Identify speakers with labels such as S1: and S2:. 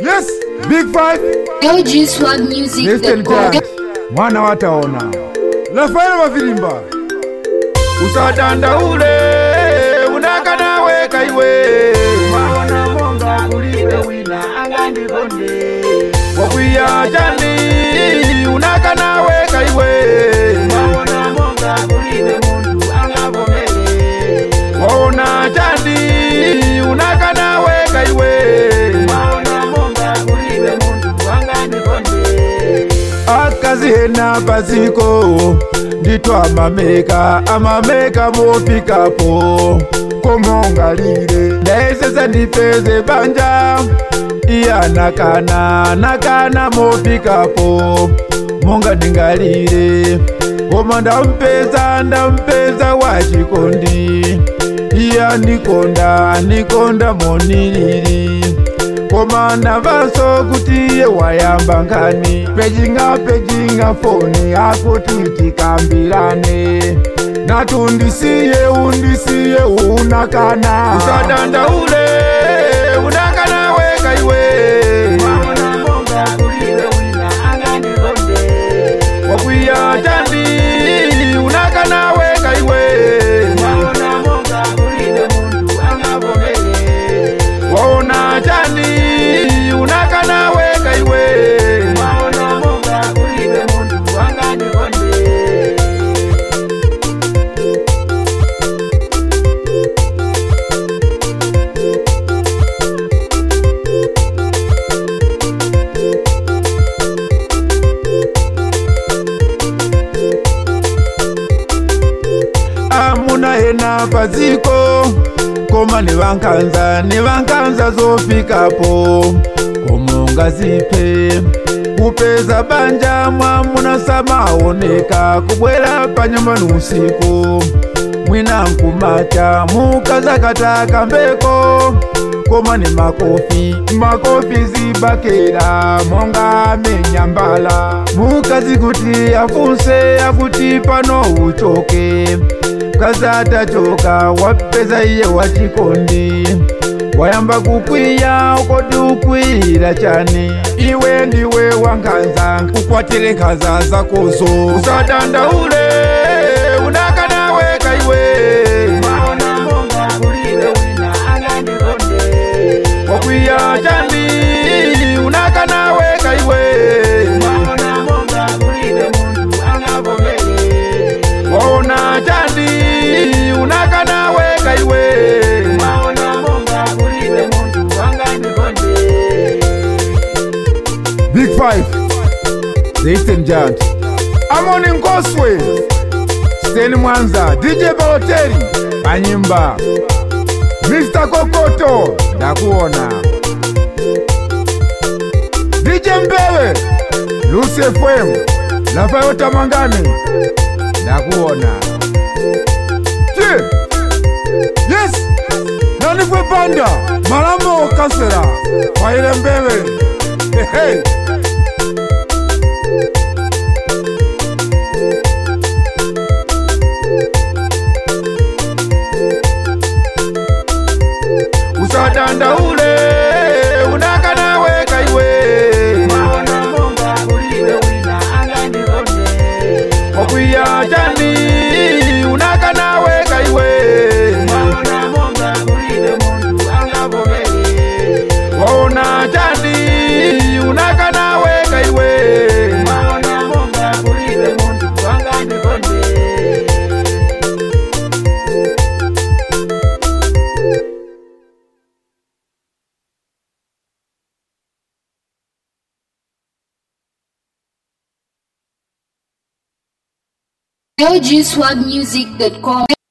S1: Yes, Big Five.
S2: LG Swag Music.
S1: Listen Giant. Mwana wataona. Rafael Mavilimba.
S3: Usadanda ule unakana weka iwe maona monga kuliwe wina angandi konde wakuya jani unakana weka iwe maona monga kuliwe mundu angavomele waona jani unakana weka iwe maona monga kuliwe mundu angandi konde
S1: akazi hena baziko nditwa amameka mopikapo komongalire ndaisesa ndipeze banja iya nakana mopikapo monga ndingalire koma ndampeza wachikondi iya nikonda moniliri koma navaso kuti ye wayamba nkani pejinga foni akuti tikambirane natundisiye unakana
S3: usadanda ule unakana weka iwe maona monga kuliwe wina angani konde wakuya jandi unakana weka iwe maona monga kuliwe mundu angavomele waona jandi unakana weka iwe maona monga kuliwe mundu angani konde
S1: amuna hena paziko koma nevankanza zofikapo komonga zipe kupeza banja mwamuna samaoneka kubwela panyumbani usiku mwina nkumacha mukazakataka mbeko koma ni makofi zibakela monga menyambala mukazi kuti afunse akuti pano uchoke kazata choka wapeza iye wachikondi wayamba kukwiya ukoti ukwira chani iwe ndiwe wankanza kukwatire nkhaza zakozo
S3: usadanda ule unakana weka iwe maona monga kuliwe wina angandi konde wakwiya chani unakana weka iwe maona monga kuliwe mundu angavomele waona chani unakana weka iwe maona monga kuliwe mundu angandi konde
S1: Big Five. Listen Giant. Amoni Nkoswe Steni Mwanza DJ Baloteri Anyimba Mr. Kokoto ndakuona DJ Mbele Lucy FM Rafael Tamangani ndakuona Yes Nanifwe Banda Malamo Kasera Waile Mbele Hey
S3: usadanda ule unakana weka iwe maona monga kuliwe wina angandi konde wakuya jani unakana weka iwe maona monga kuliwe mundu angavomele waona jani unakana weka iwe maona monga kuliwe mundu angandi konde
S2: LGSwagmusic.com